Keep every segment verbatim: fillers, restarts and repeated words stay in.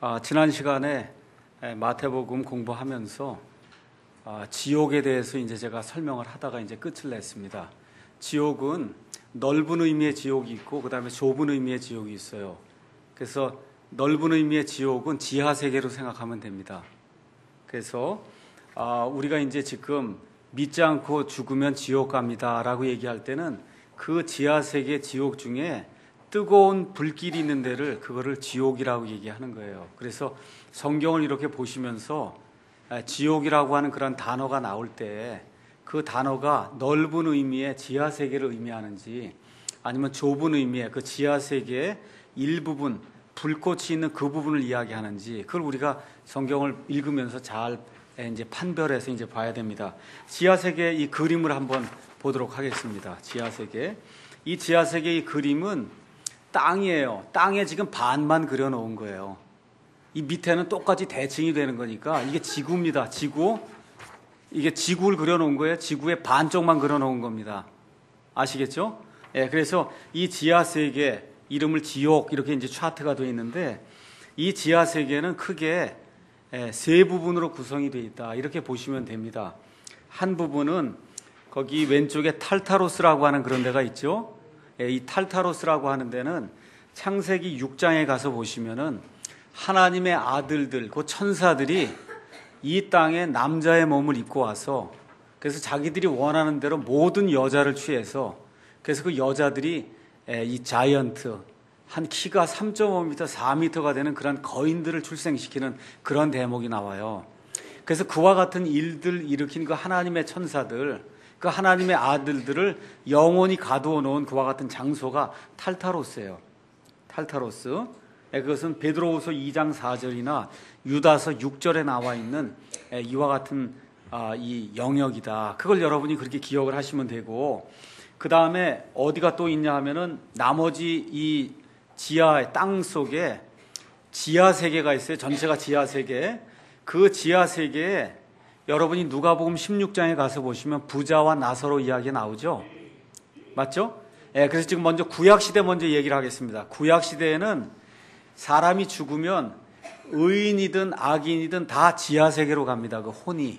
아, 지난 시간에 마태복음 공부하면서 아, 지옥에 대해서 이제 제가 설명을 하다가 이제 끝을 냈습니다. 지옥은 넓은 의미의 지옥이 있고 그 다음에 좁은 의미의 지옥이 있어요. 그래서 넓은 의미의 지옥은 지하 세계로 생각하면 됩니다. 그래서 아, 우리가 이제 지금 믿지 않고 죽으면 지옥 갑니다라고 얘기할 때는 그 지하 세계 지옥 중에 뜨거운 불길이 있는 데를 그거를 지옥이라고 얘기하는 거예요. 그래서 성경을 이렇게 보시면서 지옥이라고 하는 그런 단어가 나올 때 그 단어가 넓은 의미의 지하 세계를 의미하는지 아니면 좁은 의미의 그 지하 세계의 일부분, 불꽃이 있는 그 부분을 이야기하는지 그걸 우리가 성경을 읽으면서 잘 이제 판별해서 이제 봐야 됩니다. 지하 세계의 이 그림을 한번 보도록 하겠습니다. 지하 세계. 이 지하 세계의 그림은 땅이에요. 땅에 지금 반만 그려놓은 거예요. 이 밑에는 똑같이 대칭이 되는 거니까 이게 지구입니다. 지구. 이게 지구를 그려놓은 거예요. 지구의 반쪽만 그려놓은 겁니다. 아시겠죠? 예, 그래서 이 지하 세계 이름을 지옥 이렇게 이제 차트가 되어 있는데 이 지하 세계는 크게 세 부분으로 구성이 되어 있다. 이렇게 보시면 됩니다. 한 부분은 거기 왼쪽에 탈타로스라고 하는 그런 데가 있죠. 이 탈타로스라고 하는 데는 창세기 육 장에 가서 보시면은 하나님의 아들들, 그 천사들이 이 땅에 남자의 몸을 입고 와서 그래서 자기들이 원하는 대로 모든 여자를 취해서 그래서 그 여자들이 이 자이언트, 한 키가 삼 점 오 미터, 사 미터가 되는 그런 거인들을 출생시키는 그런 대목이 나와요. 그래서 그와 같은 일들 일으킨 그 하나님의 천사들, 그 하나님의 아들들을 영원히 가두어 놓은 그와 같은 장소가 탈타로스예요. 탈타로스. 그것은 베드로후서 이 장 사 절이나 유다서 육 절에 나와 있는 이와 같은 이 영역이다. 그걸 여러분이 그렇게 기억을 하시면 되고, 그 다음에 어디가 또 있냐 하면은 나머지 이 지하의 땅 속에 지하 세계가 있어요. 전체가 지하 세계. 그 지하 세계에 여러분이 누가복음 십육 장에 가서 보시면 부자와 나사로 이야기 나오죠. 맞죠? 예, 그래서 지금 먼저 구약 시대 먼저 얘기를 하겠습니다. 구약 시대에는 사람이 죽으면 의인이든 악인이든 다 지하 세계로 갑니다. 그 혼이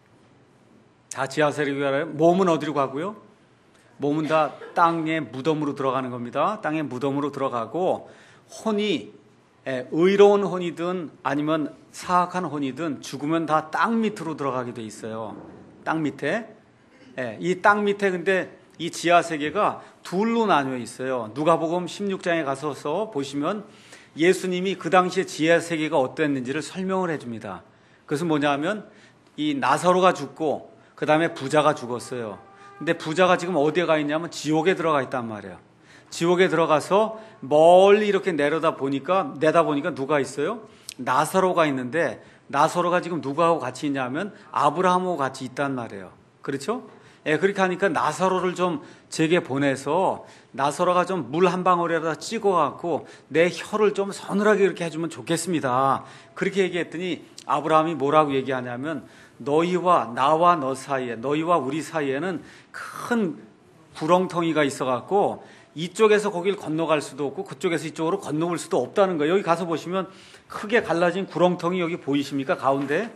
다 지하 세계로 가요. 몸은 어디로 가고요? 몸은 다 땅의 무덤으로 들어가는 겁니다. 땅의 무덤으로 들어가고 혼이 의로운 혼이든 아니면 사악한 혼이든 죽으면 다 땅 밑으로 들어가게 돼 있어요. 땅 밑에. 이 땅 밑에 근데 이 지하 세계가 둘로 나뉘어 있어요. 누가복음 십육 장에 가서 보시면 예수님이 그 당시에 지하 세계가 어땠는지를 설명을 해줍니다. 그것은 뭐냐면 이 나사로가 죽고 그 다음에 부자가 죽었어요. 근데 부자가 지금 어디에 가 있냐면 지옥에 들어가 있단 말이에요. 지옥에 들어가서 멀리 이렇게 내려다 보니까 내다 보니까 누가 있어요? 나사로가 있는데 나사로가 지금 누구하고 같이 있냐면 아브라함하고 같이 있단 말이에요. 그렇죠? 예, 그렇게 하니까 나사로를 좀 제게 보내서 나사로가 좀 물 한 방울에다 찍어갖고 내 혀를 좀 서늘하게 이렇게 해주면 좋겠습니다. 그렇게 얘기했더니 아브라함이 뭐라고 얘기하냐면 너희와 나와 너 사이에 너희와 우리 사이에는 큰 구렁텅이가 있어갖고 이쪽에서 거길 건너갈 수도 없고 그쪽에서 이쪽으로 건너올 수도 없다는 거예요. 여기 가서 보시면 크게 갈라진 구렁텅이 여기 보이십니까? 가운데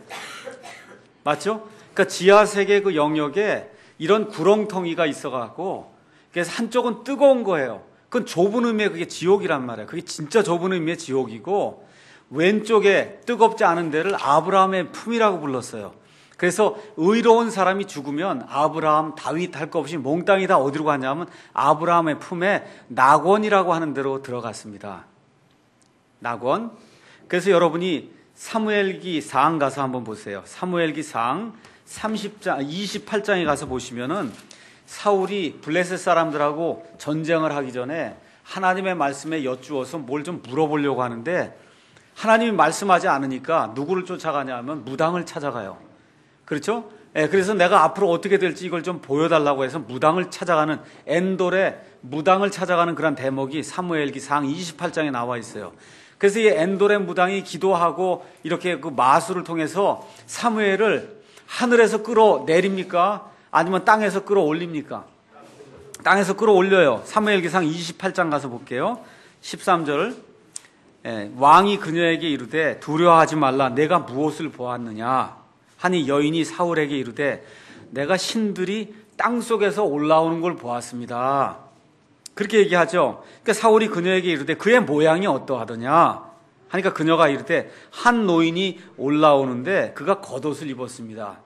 맞죠? 그러니까 지하 세계 그 영역에 이런 구렁텅이가 있어갖고 그래서 한쪽은 뜨거운 거예요. 그건 좁은 의미의 그게 지옥이란 말이에요. 그게 진짜 좁은 의미의 지옥이고 왼쪽에 뜨겁지 않은 데를 아브라함의 품이라고 불렀어요. 그래서 의로운 사람이 죽으면 아브라함, 다윗 할 거 없이 몽땅이 다 어디로 가냐면 아브라함의 품에 낙원이라고 하는 데로 들어갔습니다. 낙원. 그래서 여러분이 사무엘기 사 장 가서 한번 보세요. 사무엘기 사 장 삼십 장, 이십팔 장에 가서 보시면은 사울이 블레셋 사람들하고 전쟁을 하기 전에 하나님의 말씀에 여쭈어서 뭘 좀 물어보려고 하는데 하나님이 말씀하지 않으니까 누구를 쫓아가냐 하면 무당을 찾아가요. 그렇죠? 예, 그래서 내가 앞으로 어떻게 될지 이걸 좀 보여달라고 해서 무당을 찾아가는 엔돌의 무당을 찾아가는 그런 대목이 사무엘기 사 장 이십팔 장에 나와 있어요. 그래서 이 엔돌의 무당이 기도하고 이렇게 그 마술을 통해서 사무엘을 하늘에서 끌어내립니까? 아니면 땅에서 끌어올립니까? 땅에서 끌어올려요. 사무엘기 사 장 이십팔 장 가서 볼게요. 십삼 절 예, 왕이 그녀에게 이르되 두려워하지 말라. 내가 무엇을 보았느냐 하니 여인이 사울에게 이르되 내가 신들이 땅속에서 올라오는 걸 보았습니다. 그렇게 얘기하죠. 그러니까 사울이 그녀에게 이르되 그의 모양이 어떠하더냐 하니까 그녀가 이르되 한 노인이 올라오는데 그가 겉옷을 입었습니다.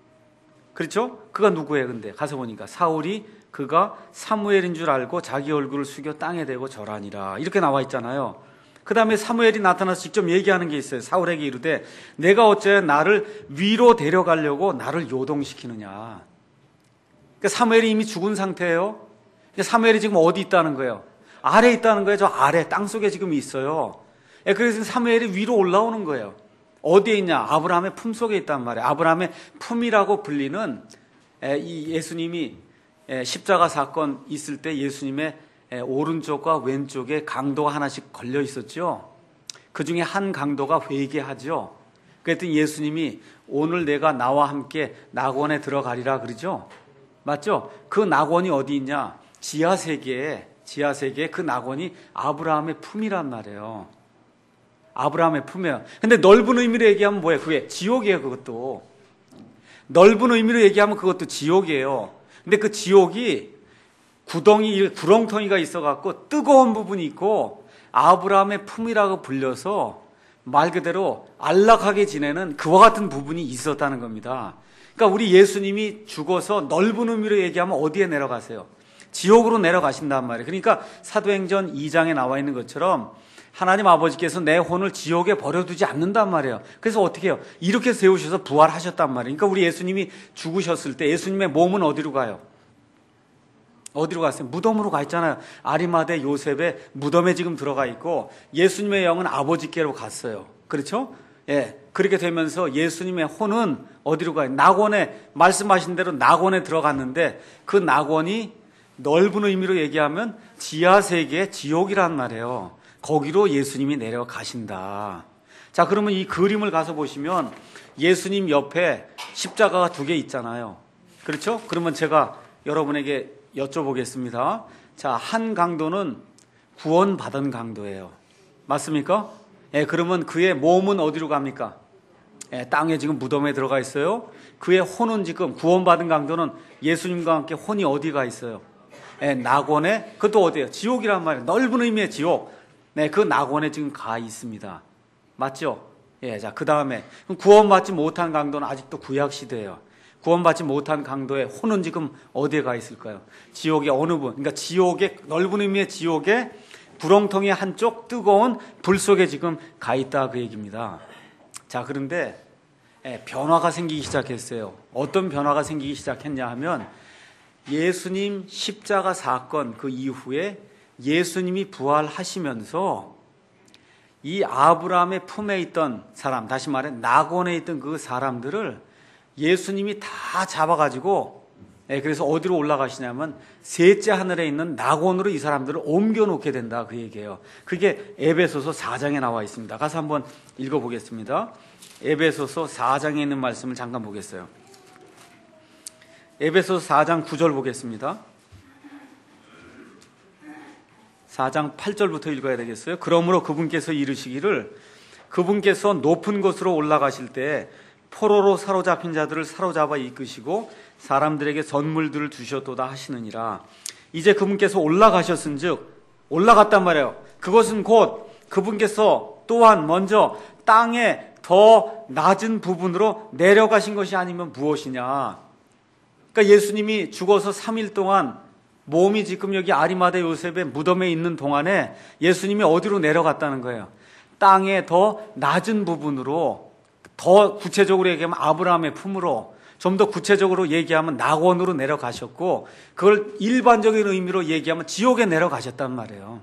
그렇죠? 그가 누구예요? 근데 가서 보니까 사울이 그가 사무엘인 줄 알고 자기 얼굴을 숙여 땅에 대고 절하니라 이렇게 나와 있잖아요. 그 다음에 사무엘이 나타나서 직접 얘기하는 게 있어요. 사울에게 이르되 내가 어째 나를 위로 데려가려고 나를 요동시키느냐. 그러니까 사무엘이 이미 죽은 상태예요. 그러니까 사무엘이 지금 어디 있다는 거예요? 아래에 있다는 거예요. 저 아래 땅속에 지금 있어요. 그래서 사무엘이 위로 올라오는 거예요. 어디에 있냐? 아브라함의 품속에 있단 말이에요. 아브라함의 품이라고 불리는 이 예수님이 십자가 사건 있을 때 예수님의 오른쪽과 왼쪽에 강도가 하나씩 걸려 있었죠. 그 중에 한 강도가 회개하죠. 그랬더니 예수님이 오늘 내가 나와 함께 낙원에 들어가리라 그러죠. 맞죠? 그 낙원이 어디 있냐? 지하세계에, 지하세계에 그 낙원이 아브라함의 품이란 말이에요. 아브라함의 품이에요. 근데 넓은 의미로 얘기하면 뭐예요? 그게 지옥이에요, 그것도. 넓은 의미로 얘기하면 그것도 지옥이에요. 근데 그 지옥이 구덩이, 구렁텅이가 있어갖고 뜨거운 부분이 있고 아브라함의 품이라고 불려서 말 그대로 안락하게 지내는 그와 같은 부분이 있었다는 겁니다. 그러니까 우리 예수님이 죽어서 넓은 의미로 얘기하면 어디에 내려가세요? 지옥으로 내려가신단 말이에요. 그러니까 사도행전 이 장에 나와 있는 것처럼 하나님 아버지께서 내 혼을 지옥에 버려두지 않는단 말이에요. 그래서 어떻게 해요? 이렇게 세우셔서 부활하셨단 말이에요. 그러니까 우리 예수님이 죽으셨을 때 예수님의 몸은 어디로 가요? 어디로 갔어요? 무덤으로 가 있잖아요. 아리마대 요셉의 무덤에 지금 들어가 있고 예수님의 영은 아버지께로 갔어요. 그렇죠? 예. 그렇게 되면서 예수님의 혼은 어디로 가요? 낙원에, 말씀하신 대로 낙원에 들어갔는데 그 낙원이 넓은 의미로 얘기하면 지하세계의 지옥이란 말이에요. 거기로 예수님이 내려가신다. 자, 그러면 이 그림을 가서 보시면 예수님 옆에 십자가가 두 개 있잖아요. 그렇죠? 그러면 제가 여러분에게 여쭤보겠습니다. 자, 한 강도는 구원받은 강도예요. 맞습니까? 예, 그러면 그의 몸은 어디로 갑니까? 예, 땅에 지금 무덤에 들어가 있어요. 그의 혼은 지금 구원받은 강도는 예수님과 함께 혼이 어디가 있어요? 예, 낙원에, 그것도 어디예요? 지옥이란 말이에요. 넓은 의미의 지옥. 네, 그 낙원에 지금 가 있습니다. 맞죠? 예, 자, 그 다음에 구원받지 못한 강도는 아직도 구약 시대예요. 구원받지 못한 강도의 혼은 지금 어디에 가 있을까요? 지옥의 어느 분? 그러니까 지옥의 넓은 의미의 지옥의 구렁텅이 한쪽 뜨거운 불 속에 지금 가 있다 그 얘기입니다. 자, 그런데 예, 변화가 생기기 시작했어요. 어떤 변화가 생기기 시작했냐 하면 예수님 십자가 사건 그 이후에 예수님이 부활하시면서 이 아브라함의 품에 있던 사람, 다시 말해 낙원에 있던 그 사람들을 예수님이 다 잡아가지고 그래서 어디로 올라가시냐면 셋째 하늘에 있는 낙원으로 이 사람들을 옮겨놓게 된다 그 얘기예요. 그게 에베소서 사 장에 나와 있습니다. 가서 한번 읽어보겠습니다. 에베소서 사 장에 있는 말씀을 잠깐 보겠어요. 에베소서 사 장 구 절 보겠습니다. 사 장 팔 절부터 읽어야 되겠어요. 그러므로 그분께서 이르시기를 그분께서 높은 곳으로 올라가실 때 포로로 사로잡힌 자들을 사로잡아 이끄시고 사람들에게 선물들을 주셨도다 하시느니라. 이제 그분께서 올라가셨은즉 올라갔단 말이에요. 그것은 곧 그분께서 또한 먼저 땅에 더 낮은 부분으로 내려가신 것이 아니면 무엇이냐. 그러니까 예수님이 죽어서 삼 일 동안 몸이 지금 여기 아리마대 요셉의 무덤에 있는 동안에 예수님이 어디로 내려갔다는 거예요? 땅에 더 낮은 부분으로, 더 구체적으로 얘기하면 아브라함의 품으로, 좀 더 구체적으로 얘기하면 낙원으로 내려가셨고, 그걸 일반적인 의미로 얘기하면 지옥에 내려가셨단 말이에요.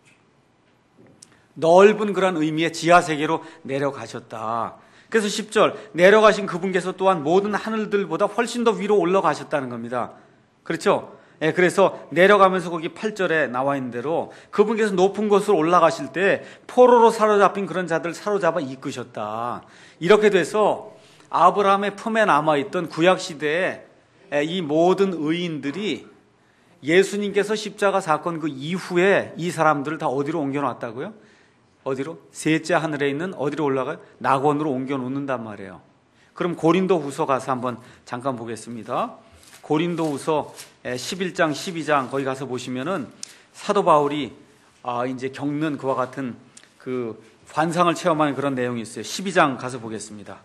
넓은 그런 의미의 지하세계로 내려가셨다. 그래서 십 절, 내려가신 그분께서 또한 모든 하늘들보다 훨씬 더 위로 올라가셨다는 겁니다. 그렇죠? 예, 그래서 내려가면서 거기 팔 절에 나와 있는 대로 그분께서 높은 곳으로 올라가실 때 포로로 사로잡힌 그런 자들을 사로잡아 이끄셨다. 이렇게 돼서 아브라함의 품에 남아있던 구약시대에 이 모든 의인들이 예수님께서 십자가 사건 그 이후에 이 사람들을 다 어디로 옮겨놨다고요? 어디로? 셋째 하늘에 있는 어디로 올라가요? 낙원으로 옮겨 놓는단 말이에요. 그럼 고린도후서 가서 한번 잠깐 보겠습니다. 고린도후서 십일 장, 십이 장 거기 가서 보시면은 사도 바울이 아 이제 겪는 그와 같은 그 환상을 체험하는 그런 내용이 있어요. 십이 장 가서 보겠습니다.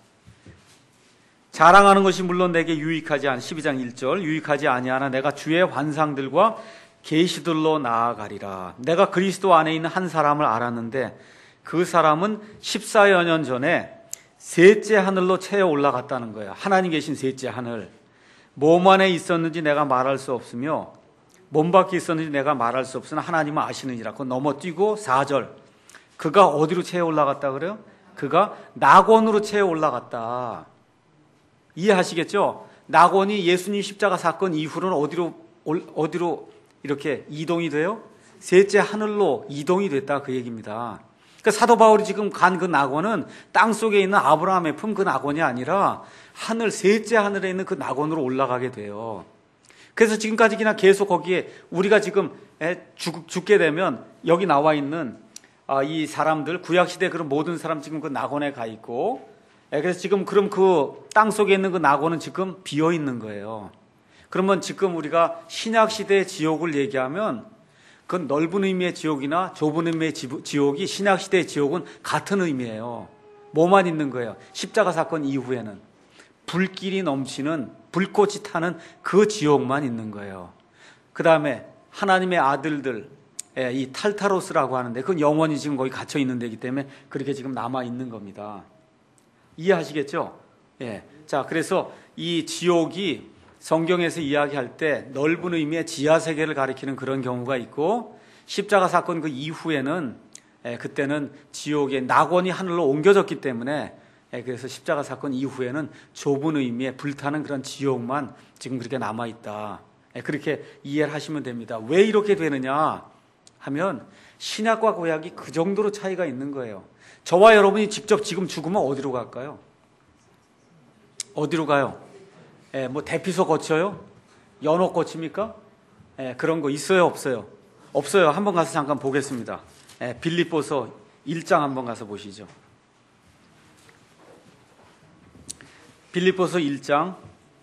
자랑하는 것이 물론 내게 유익하지 않 십이 장 일 절 유익하지 아니하나 내가 주의 환상들과 계시들로 나아가리라. 내가 그리스도 안에 있는 한 사람을 알았는데 그 사람은 십사여 년 전에 셋째 하늘로 채어 올라갔다는 거예요. 하나님 계신 셋째 하늘. 몸 안에 있었는지 내가 말할 수 없으며 몸 밖에 있었는지 내가 말할 수 없으나 하나님은 아시느니라. 그거 넘어뛰고 사 절 그가 어디로 채어 올라갔다 그래요? 그가 낙원으로 채어 올라갔다. 이해하시겠죠? 낙원이 예수님 십자가 사건 이후로는 어디로 어디로 이렇게 이동이 돼요? 셋째 하늘로 이동이 됐다 그 얘기입니다. 그러니까 사도 바울이 지금 간 그 낙원은 땅속에 있는 아브라함의 품 그 낙원이 아니라 하늘 셋째 하늘에 있는 그 낙원으로 올라가게 돼요. 그래서 지금까지 그냥 계속 거기에 우리가 지금 죽, 죽게 되면 여기 나와 있는 이 사람들 구약시대 그런 모든 사람 지금 그 낙원에 가 있고 그래서 지금 그럼 그 땅속에 있는 그 낙원은 지금 비어 있는 거예요. 그러면 지금 우리가 신약시대의 지옥을 얘기하면 그 넓은 의미의 지옥이나 좁은 의미의 지옥이 신약시대의 지옥은 같은 의미예요. 뭐만 있는 거예요? 십자가 사건 이후에는 불길이 넘치는 불꽃이 타는 그 지옥만 있는 거예요. 그 다음에 하나님의 아들들 이 탈타로스라고 하는데 그건 영원히 지금 거기 갇혀 있는 데이기 때문에 그렇게 지금 남아 있는 겁니다. 이해하시겠죠? 예. 자, 그래서 이 지옥이 성경에서 이야기할 때 넓은 의미의 지하 세계를 가리키는 그런 경우가 있고 십자가 사건 그 이후에는 예, 그때는 지옥의 낙원이 하늘로 옮겨졌기 때문에 예, 그래서 십자가 사건 이후에는 좁은 의미의 불타는 그런 지옥만 지금 그렇게 남아 있다. 예, 그렇게 이해를 하시면 됩니다. 왜 이렇게 되느냐 하면 신약과 구약이 그 정도로 차이가 있는 거예요. 저와 여러분이 직접 지금 죽으면 어디로 갈까요? 어디로 가요? 예, 뭐 대피소 거쳐요? 연옥 거칩니까? 예, 그런 거 있어요, 없어요? 없어요. 한번 가서 잠깐 보겠습니다. 예, 빌립보서 일 장 한번 가서 보시죠. 빌립보서 일 장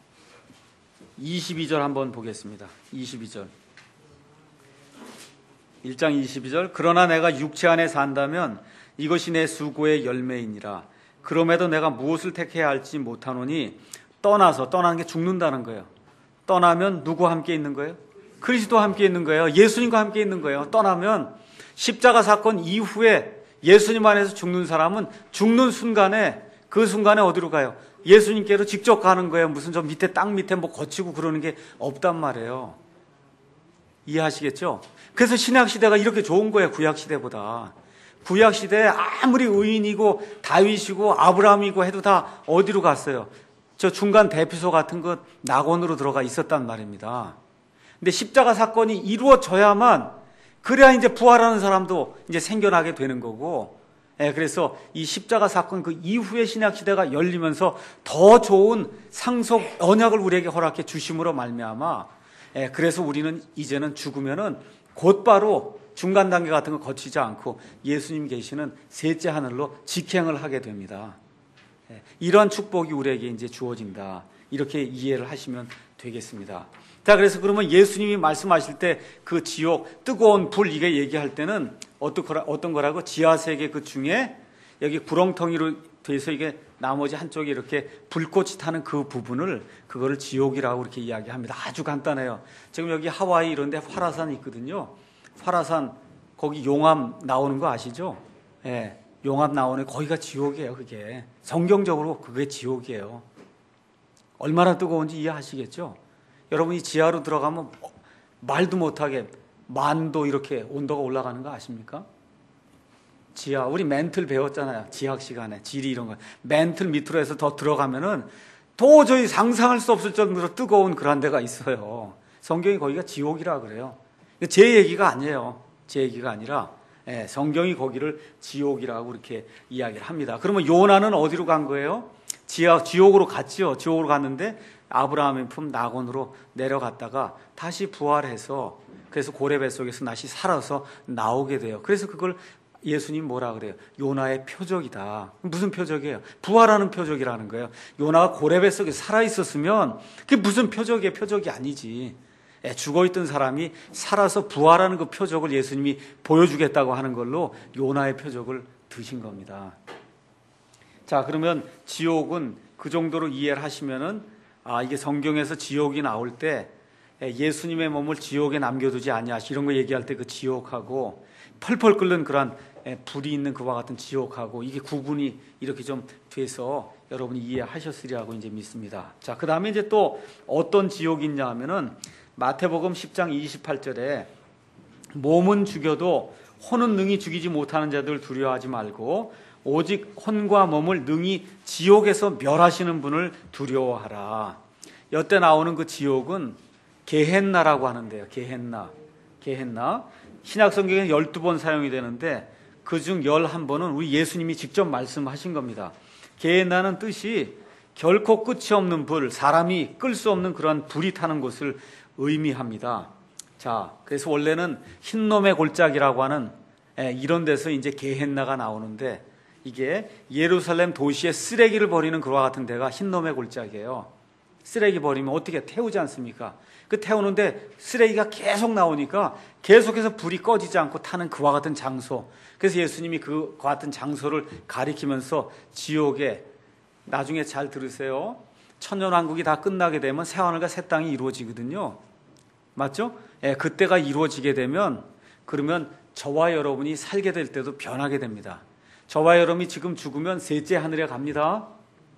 이십이 절 한번 보겠습니다. 이십이 절. 일 장 이십이 절. 그러나 내가 육체 안에 산다면 이것이 내 수고의 열매이니라. 그럼에도 내가 무엇을 택해야 할지 못하노니 떠나서 떠나는 게 죽는다는 거예요. 떠나면 누구와 함께 있는 거예요? 그리스도와 함께 있는 거예요. 예수님과 함께 있는 거예요. 떠나면 십자가 사건 이후에 예수님 안에서 죽는 사람은 죽는 순간에 그 순간에 어디로 가요? 예수님께로 직접 가는 거예요. 무슨 저 밑에 땅 밑에 뭐 거치고 그러는 게 없단 말이에요. 이해하시겠죠? 그래서 신약시대가 이렇게 좋은 거예요. 구약시대보다. 구약시대에 아무리 의인이고 다윗이고 아브라함이고 해도 다 어디로 갔어요? 저 중간 대피소 같은 것 낙원으로 들어가 있었단 말입니다. 근데 십자가 사건이 이루어져야만 그래야 이제 부활하는 사람도 이제 생겨나게 되는 거고, 예, 그래서 이 십자가 사건 그 이후의 신약시대가 열리면서 더 좋은 상속 언약을 우리에게 허락해 주심으로 말미암아, 예, 그래서 우리는 이제는 죽으면은 곧바로 중간 단계 같은 거 거치지 않고 예수님 계시는 셋째 하늘로 직행을 하게 됩니다. 예, 이런 축복이 우리에게 이제 주어진다. 이렇게 이해를 하시면 되겠습니다. 자, 그래서 그러면 예수님이 말씀하실 때 그 지옥, 뜨거운 불 이게 얘기할 때는 어떤 거라, 어떤 거라고? 지하세계 그 중에 여기 구렁텅이로 돼서 이게 나머지 한쪽에 이렇게 불꽃이 타는 그 부분을 그거를 지옥이라고 이렇게 이야기합니다. 아주 간단해요. 지금 여기 하와이 이런 데 활화산 있거든요. 활화산 거기 용암 나오는 거 아시죠? 예. 용암 나오는 거기가 지옥이에요. 그게 성경적으로 그게 지옥이에요. 얼마나 뜨거운지 이해하시겠죠? 여러분이 지하로 들어가면 말도 못하게 만도 이렇게 온도가 올라가는 거 아십니까? 지하, 우리 멘틀 배웠잖아요. 지학 시간에 지리 이런 거. 멘틀 밑으로 해서 더 들어가면은 도저히 상상할 수 없을 정도로 뜨거운 그런 데가 있어요. 성경이 거기가 지옥이라 그래요. 제 얘기가 아니에요. 제 얘기가 아니라 예, 성경이 거기를 지옥이라고 이렇게 이야기를 합니다. 그러면 요나는 어디로 간 거예요? 지하, 지옥으로 갔지요. 지옥으로 갔는데 아브라함의 품 낙원으로 내려갔다가 다시 부활해서 그래서 고레 뱃속에서 다시 살아서 나오게 돼요. 그래서 그걸 예수님 뭐라 그래요? 요나의 표적이다. 무슨 표적이에요? 부활하는 표적이라는 거예요. 요나가 고레 속에 살아 있었으면 그게 무슨 표적이에요? 표적이 아니지. 죽어있던 사람이 살아서 부활하는 그 표적을 예수님이 보여주겠다고 하는 걸로 요나의 표적을 드신 겁니다. 자, 그러면 지옥은 그 정도로 이해를 하시면은 아, 이게 성경에서 지옥이 나올 때 예수님의 몸을 지옥에 남겨두지 아니하시 이런 거 얘기할 때 그 지옥하고 펄펄 끓는 그런 불이 있는 그와 같은 지옥하고 이게 구분이 이렇게 좀 돼서 여러분이 이해하셨으리라고 이제 믿습니다. 자, 그 다음에 이제 또 어떤 지옥이 있냐 하면은 마태복음 십 장 이십팔 절에 몸은 죽여도 혼은 능히 죽이지 못하는 자들 두려워하지 말고 오직 혼과 몸을 능히 지옥에서 멸하시는 분을 두려워하라. 여태 나오는 그 지옥은 게헨나라고 하는데요. 게헨나. 게헨나. 신약 성경에 열두 번 사용이 되는데 그중 열한 번은 우리 예수님이 직접 말씀하신 겁니다. 게헨나는 뜻이 결코 끝이 없는 불, 사람이 끌 수 없는 그런 불이 타는 곳을 의미합니다. 자, 그래서 원래는 흰놈의 골짜기라고 하는 이런 데서 이제 게헨나가 나오는데 이게 예루살렘 도시에 쓰레기를 버리는 그와 같은 데가 흰놈의 골짜기예요. 쓰레기 버리면 어떻게 태우지 않습니까? 그 태우는데 쓰레기가 계속 나오니까 계속해서 불이 꺼지지 않고 타는 그와 같은 장소. 그래서 예수님이 그와 같은 장소를 가리키면서 지옥에 나중에 잘 들으세요. 천년왕국이 다 끝나게 되면 새하늘과 새 땅이 이루어지거든요. 맞죠? 예, 그때가 이루어지게 되면 그러면 저와 여러분이 살게 될 때도 변하게 됩니다. 저와 여러분이 지금 죽으면 셋째 하늘에 갑니다.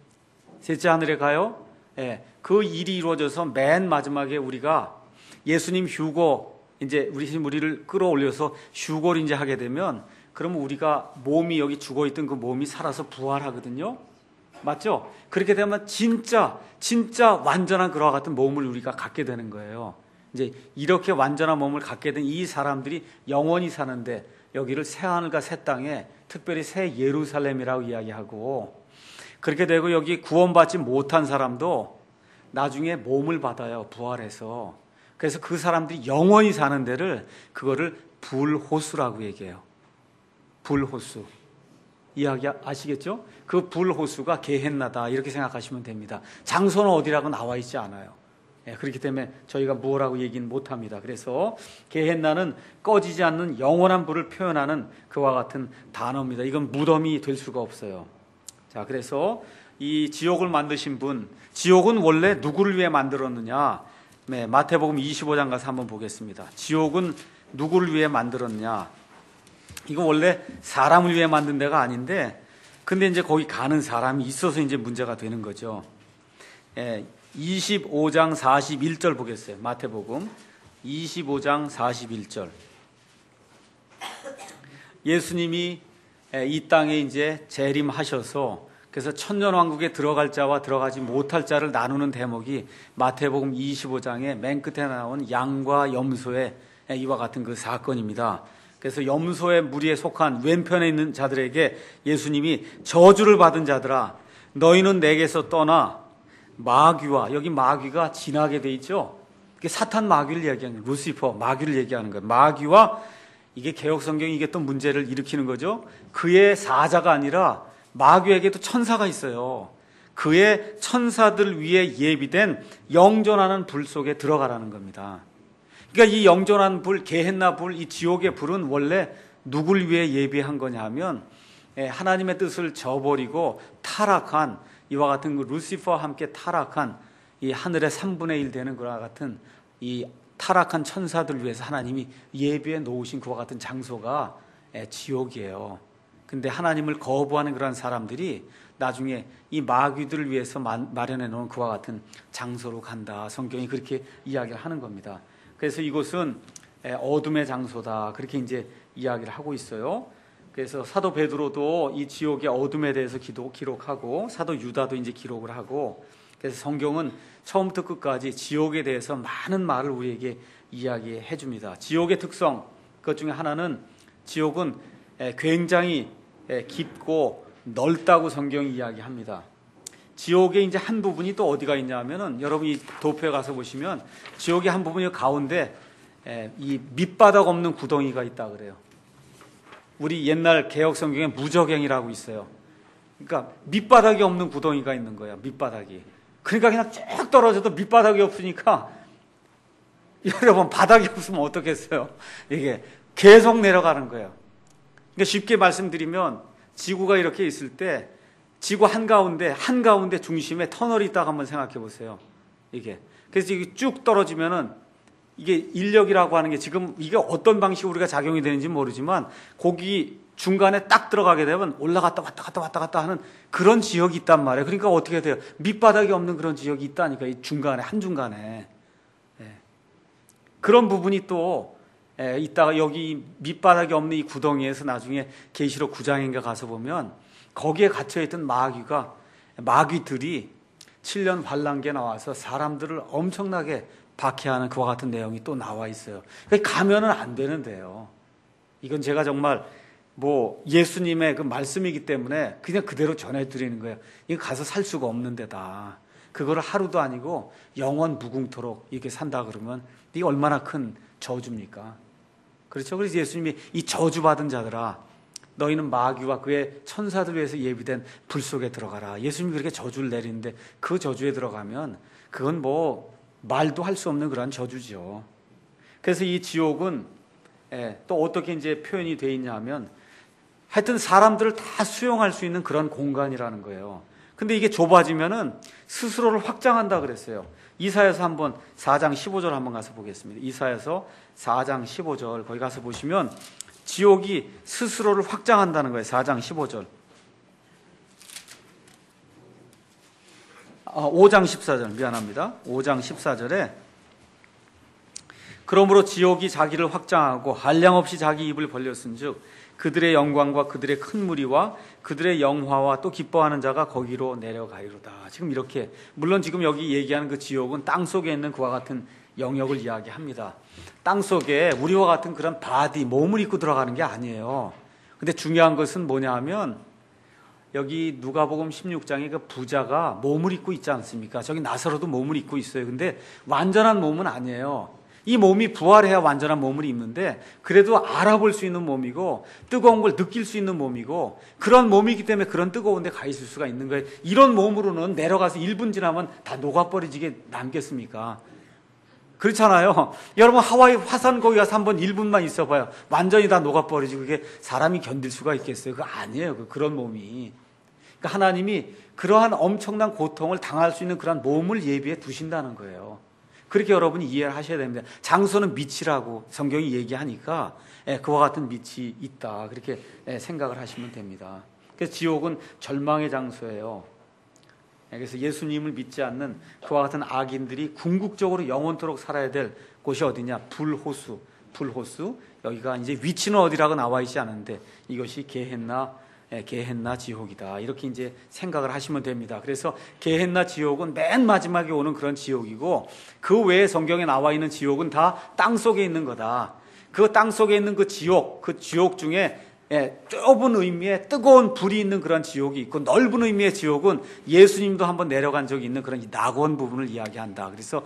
셋째 하늘에 가요. 예, 그 일이 이루어져서 맨 마지막에 우리가 예수님 휴거 이제 우리 우리를 끌어올려서 휴거를 이제 하게 되면 그러면 우리가 몸이 여기 죽어 있던 그 몸이 살아서 부활하거든요. 맞죠? 그렇게 되면 진짜 진짜 완전한 그와 같은 몸을 우리가 갖게 되는 거예요. 이제 이렇게 완전한 몸을 갖게 된 이 사람들이 영원히 사는데 여기를 새 하늘과 새 땅에 특별히 새 예루살렘이라고 이야기하고 그렇게 되고 여기 구원받지 못한 사람도 나중에 몸을 받아요. 부활해서. 그래서 그 사람들이 영원히 사는 데를 그거를 불호수라고 얘기해요. 불호수. 이야기 아시겠죠? 그 불호수가 게헨나다 이렇게 생각하시면 됩니다. 장소는 어디라고 나와 있지 않아요. 예, 그렇기 때문에 저희가 뭐라고 얘기는 못합니다. 그래서 게헨나는 꺼지지 않는 영원한 불을 표현하는 그와 같은 단어입니다. 이건 무덤이 될 수가 없어요. 자, 그래서 이 지옥을 만드신 분, 지옥은 원래 누구를 위해 만들었느냐? 네, 마태복음 이십오 장 가서 한번 보겠습니다. 지옥은 누구를 위해 만들었냐? 이거 원래 사람을 위해 만든 데가 아닌데, 근데 이제 거기 가는 사람이 있어서 이제 문제가 되는 거죠. 예, 이십오 장 사십일 절 보겠어요. 마태복음 이십오 장 사십일 절. 예수님이 이 땅에 이제 재림하셔서 그래서 천년왕국에 들어갈 자와 들어가지 못할 자를 나누는 대목이 마태복음 이십오 장의 맨 끝에 나온 양과 염소의 이와 같은 그 사건입니다. 그래서 염소의 무리에 속한 왼편에 있는 자들에게 예수님이 저주를 받은 자들아 너희는 내게서 떠나 마귀와 여기 마귀가 지나게 돼 있죠. 이게 사탄 마귀를 얘기하는 거예요. 루시퍼 마귀를 얘기하는 거예요. 마귀와 이게 개혁 성경이 이게 또 문제를 일으키는 거죠. 그의 사자가 아니라 마귀에게도 천사가 있어요. 그의 천사들 위에 예비된 영존하는 불 속에 들어가라는 겁니다. 그러니까 이 영존한 불, 게헨나 불, 이 지옥의 불은 원래 누굴 위해 예비한 거냐 하면 하나님의 뜻을 저버리고 타락한 이와 같은 그 루시퍼와 함께 타락한 이 하늘의 삼분의 일 되는 그와 같은 이 타락한 천사들 위해서 하나님이 예비해 놓으신 그와 같은 장소가 지옥이에요. 근데 하나님을 거부하는 그런 사람들이 나중에 이 마귀들을 위해서 마련해 놓은 그와 같은 장소로 간다. 성경이 그렇게 이야기를 하는 겁니다. 그래서 이곳은 어둠의 장소다. 그렇게 이제 이야기를 하고 있어요. 그래서 사도 베드로도 이 지옥의 어둠에 대해서 기도, 기록하고 사도 유다도 이제 기록을 하고 그래서 성경은 처음부터 끝까지 지옥에 대해서 많은 말을 우리에게 이야기해 줍니다. 지옥의 특성, 그것 중에 하나는 지옥은 굉장히 깊고 넓다고 성경이 이야기합니다. 지옥의 이제 한 부분이 또 어디가 있냐면은 여러분이 도표에 가서 보시면 지옥의 한 부분이 가운데 이 밑바닥 없는 구덩이가 있다 그래요. 우리 옛날 개혁 성경에 무저갱이라고 있어요. 그러니까 밑바닥이 없는 구덩이가 있는 거야. 밑바닥이. 그러니까 그냥 쭉 떨어져도 밑바닥이 없으니까 여러분 바닥이 없으면 어떻겠어요? 이게 계속 내려가는 거예요. 그러니까 쉽게 말씀드리면 지구가 이렇게 있을 때 지구 한가운데 한가운데 중심에 터널이 있다고 한번 생각해 보세요. 이게 그래서 이게 쭉 떨어지면은 이게 인력이라고 하는 게 지금 이게 어떤 방식으로 우리가 작용이 되는지 모르지만 거기 중간에 딱 들어가게 되면 올라갔다 왔다 갔다 왔다 갔다 하는 그런 지역이 있단 말이에요. 그러니까 어떻게 돼요? 밑바닥이 없는 그런 지역이 있다니까 이 중간에 한중간에 예. 그런 부분이 또 예, 있다가 여기 밑바닥이 없는 이 구덩이에서 나중에 계시록 구 장인가 가서 보면 거기에 갇혀있던 마귀가 마귀들이 칠 년 환란기에 나와서 사람들을 엄청나게 박해하는 그와 같은 내용이 또 나와 있어요. 가면은 안 되는데요. 이건 제가 정말 뭐 예수님의 그 말씀이기 때문에 그냥 그대로 전해드리는 거예요. 이거 가서 살 수가 없는 데다. 그거를 하루도 아니고 영원 무궁토록 이렇게 산다 그러면 이게 얼마나 큰 저주입니까? 그렇죠? 그래서 예수님이 이 저주받은 자들아 너희는 마귀와 그의 천사들 위해서 예비된 불 속에 들어가라. 예수님이 그렇게 저주를 내리는데 그 저주에 들어가면 그건 뭐 말도 할 수 없는 그런 저주죠. 그래서 이 지옥은 또 어떻게 이제 표현이 되어 있냐 하면 하여튼 사람들을 다 수용할 수 있는 그런 공간이라는 거예요. 근데 이게 좁아지면은 스스로를 확장한다 그랬어요. 이사야서 한번 사 장 십오 절 한번 가서 보겠습니다. 이사야서 사 장 십오 절 거기 가서 보시면 지옥이 스스로를 확장한다는 거예요. 사 장 십오 절. 아, 오 장 십사 절 미안합니다. 오 장 십사 절에 그러므로 지옥이 자기를 확장하고 한량없이 자기 입을 벌렸은즉 그들의 영광과 그들의 큰 무리와 그들의 영화와 또 기뻐하는 자가 거기로 내려가리로다. 지금 이렇게 물론 지금 여기 얘기하는 그 지옥은 땅속에 있는 그와 같은 영역을 이야기합니다. 땅속에 우리와 같은 그런 바디 몸을 입고 들어가는 게 아니에요. 근데 중요한 것은 뭐냐 하면 여기 누가복음 십육 장에 그 부자가 몸을 입고 있지 않습니까? 저기 나사로도 몸을 입고 있어요. 근데 완전한 몸은 아니에요. 이 몸이 부활해야 완전한 몸을 입는데 그래도 알아볼 수 있는 몸이고 뜨거운 걸 느낄 수 있는 몸이고 그런 몸이기 때문에 그런 뜨거운 데 가 있을 수가 있는 거예요. 이런 몸으로는 내려가서 일 분 지나면 다 녹아버리지게 남겠습니까? 그렇잖아요. 여러분 하와이 화산 거기 가서 한번 일 분만 있어봐요. 완전히 다 녹아버리지 그게 사람이 견딜 수가 있겠어요? 그거 아니에요. 그런 몸이. 그러니까 하나님이 그러한 엄청난 고통을 당할 수 있는 그런 몸을 예비해 두신다는 거예요. 그렇게 여러분이 이해를 하셔야 됩니다. 장소는 밑이라고 성경이 얘기하니까 그와 같은 밑이 있다. 그렇게 생각을 하시면 됩니다. 그래서 지옥은 절망의 장소예요. 그래서 예수님을 믿지 않는 그와 같은 악인들이 궁극적으로 영원토록 살아야 될 곳이 어디냐? 불호수. 불호수. 여기가 이제 위치는 어디라고 나와 있지 않은데 이것이 게헨나 게헨나 지옥이다. 이렇게 이제 생각을 하시면 됩니다. 그래서 게헨나 지옥은 맨 마지막에 오는 그런 지옥이고 그 외에 성경에 나와 있는 지옥은 다 땅속에 있는 거다. 그 땅속에 있는 그 지옥, 그 지옥 중에 좁은 의미의 뜨거운 불이 있는 그런 지옥이 있고 넓은 의미의 지옥은 예수님도 한번 내려간 적이 있는 그런 낙원 부분을 이야기한다. 그래서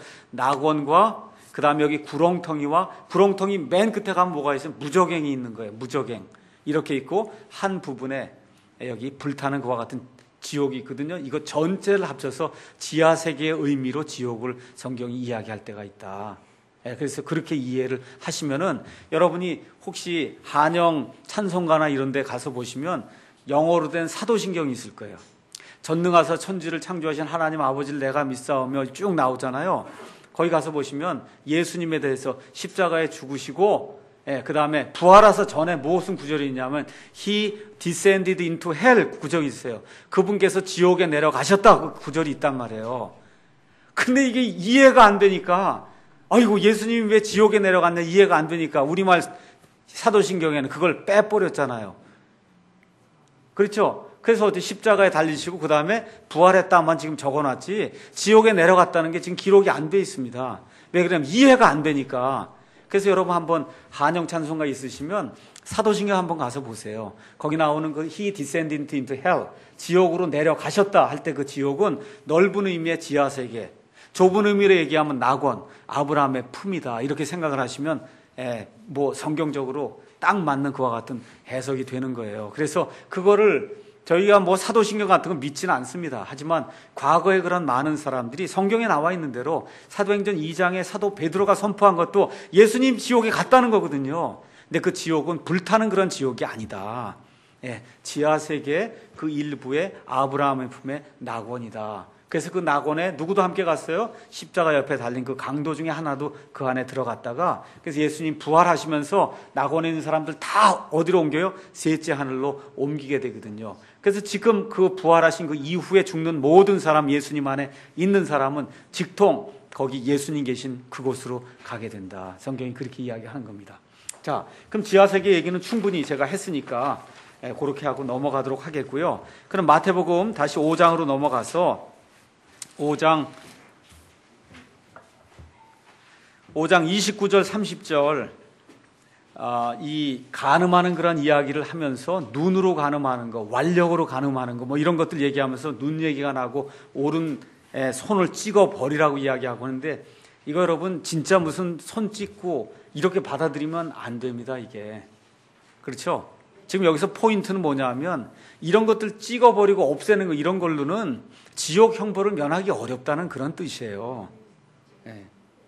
낙원과 그 다음에 여기 구렁텅이와 구렁텅이 맨 끝에 가면 뭐가 있어요? 무저갱이 있는 거예요. 무저갱. 이렇게 있고 한 부분에 여기 불타는 것과 같은 지옥이 있거든요. 이거 전체를 합쳐서 지하세계의 의미로 지옥을 성경이 이야기할 때가 있다. 그래서 그렇게 이해를 하시면은 여러분이 혹시 한영 찬송가나 이런 데 가서 보시면 영어로 된 사도신경이 있을 거예요. 전능하사 천지를 창조하신 하나님 아버지를 내가 믿사오며 쭉 나오잖아요. 거기 가서 보시면 예수님에 대해서 십자가에 죽으시고 예, 그 다음에 부활하사 전에 무슨 구절이 있냐면 He descended into hell 구절이 있어요. 그분께서 지옥에 내려가셨다 그 구절이 있단 말이에요. 근데 이게 이해가 안 되니까 아이고 예수님이 왜 지옥에 내려갔냐 이해가 안 되니까 우리말 사도신경에는 그걸 빼버렸잖아요. 그렇죠? 그래서 어디 십자가에 달리시고 그 다음에 부활했다만 지금 적어놨지 지옥에 내려갔다는 게 지금 기록이 안 돼 있습니다. 왜 그러냐면 이해가 안 되니까. 그래서 여러분 한번 한영 찬송가 있으시면 사도신경 한번 가서 보세요. 거기 나오는 그 He descended into hell 지옥으로 내려가셨다 할 때 그 지옥은 넓은 의미의 지하세계, 좁은 의미로 얘기하면 낙원, 아브라함의 품이다 이렇게 생각을 하시면 에, 뭐 성경적으로 딱 맞는 그와 같은 해석이 되는 거예요. 그래서 그거를 저희가 뭐 사도신경 같은 거 믿지는 않습니다. 하지만 과거에 그런 많은 사람들이 성경에 나와 있는 대로 사도행전 이 장에 사도 베드로가 선포한 것도 예수님 지옥에 갔다는 거거든요. 근데 그 지옥은 불타는 그런 지옥이 아니다. 예, 지하세계 그 일부의 아브라함의 품의 낙원이다. 그래서 그 낙원에 누구도 함께 갔어요? 십자가 옆에 달린 그 강도 중에 하나도 그 안에 들어갔다가, 그래서 예수님 부활하시면서 낙원에 있는 사람들 다 어디로 옮겨요? 셋째 하늘로 옮기게 되거든요. 그래서 지금 그 부활하신 그 이후에 죽는 모든 사람, 예수님 안에 있는 사람은 직통 거기 예수님 계신 그곳으로 가게 된다. 성경이 그렇게 이야기하는 겁니다. 자, 그럼 지하세계 얘기는 충분히 제가 했으니까 그렇게 하고 넘어가도록 하겠고요. 그럼 마태복음 다시 오 장으로 넘어가서 오 장 오 장 이십구 절 삼십 절 아, 이 간음하는 그런 이야기를 하면서 눈으로 간음하는 거, 완력으로 간음하는 거 뭐 이런 것들 얘기하면서 눈 얘기가 나고 오른 에, 손을 찍어 버리라고 이야기하고 하는데, 이거 여러분 진짜 무슨 손 찍고 이렇게 받아들이면 안 됩니다. 이게 그렇죠? 지금 여기서 포인트는 뭐냐면 이런 것들 찍어버리고 없애는 거, 이런 걸로는 지옥 형벌을 면하기 어렵다는 그런 뜻이에요. 네.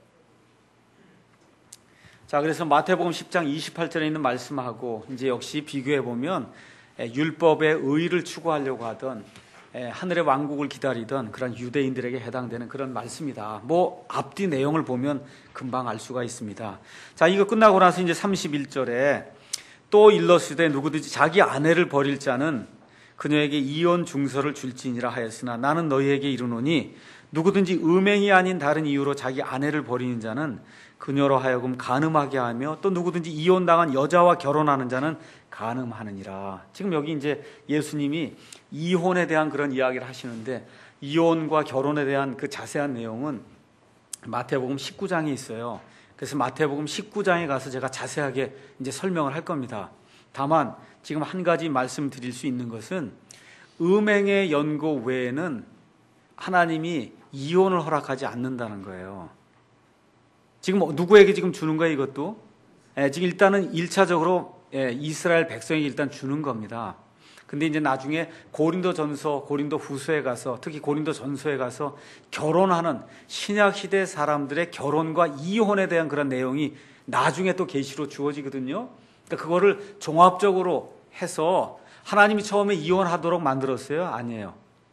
자, 그래서 마태복음 십 장 이십팔 절에 있는 말씀하고 이제 역시 비교해 보면 율법의 의의를 추구하려고 하던 하늘의 왕국을 기다리던 그런 유대인들에게 해당되는 그런 말씀이다. 뭐 앞뒤 내용을 보면 금방 알 수가 있습니다. 자, 이거 끝나고 나서 이제 삼십일 절에 또 일러스되 누구든지 자기 아내를 버릴 자는 그녀에게 이혼 중서를 줄지니라 하였으나 나는 너희에게 이르노니 누구든지 음행이 아닌 다른 이유로 자기 아내를 버리는 자는 그녀로 하여금 간음하게 하며 또 누구든지 이혼당한 여자와 결혼하는 자는 간음하느니라. 지금 여기 이제 예수님이 이혼에 대한 그런 이야기를 하시는데, 이혼과 결혼에 대한 그 자세한 내용은 마태복음 십구 장에 있어요. 그래서 마태복음 십구 장에 가서 제가 자세하게 이제 설명을 할 겁니다. 다만 지금 한 가지 말씀드릴 수 있는 것은 음행의 연고 외에는 하나님이 이혼을 허락하지 않는다는 거예요. 지금 누구에게 지금 주는 거예요, 이것도? 예, 지금 일단은 일차적으로 예, 이스라엘 백성에게 일단 주는 겁니다. 근데 이제 나중에 고린도 전서, 고린도 후서에 가서, 특히 고린도 전서에 가서 결혼하는 신약 시대 사람들의 결혼과 이혼에 대한 그런 내용이 나중에 또 계시로 주어지거든요. 그러니까 그거를 종합적으로 해서 하나님이 처음에 이혼하도록 만들었어요? 아니에요.